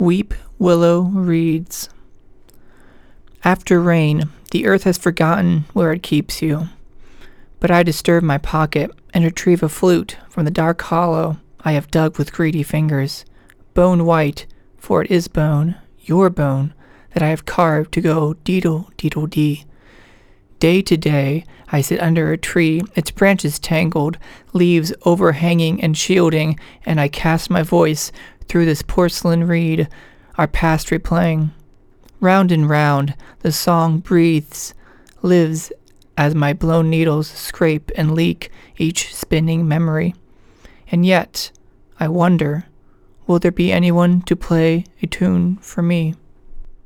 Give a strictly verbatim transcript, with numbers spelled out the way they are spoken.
Weep Willow Reeds. After rain, the earth has forgotten where it keeps you. But I disturb my pocket and retrieve a flute from the dark hollow I have dug with greedy fingers, bone white, for it is bone, your bone, that I have carved to go deedle-deedle-dee. Day to day, I sit under a tree, its branches tangled, leaves overhanging and shielding, and I cast my voice through this porcelain reed, our past replaying. Round and round, the song breathes, lives as my blown needles scrape and leak each spinning memory. And yet, I wonder, will there be anyone to play a tune for me?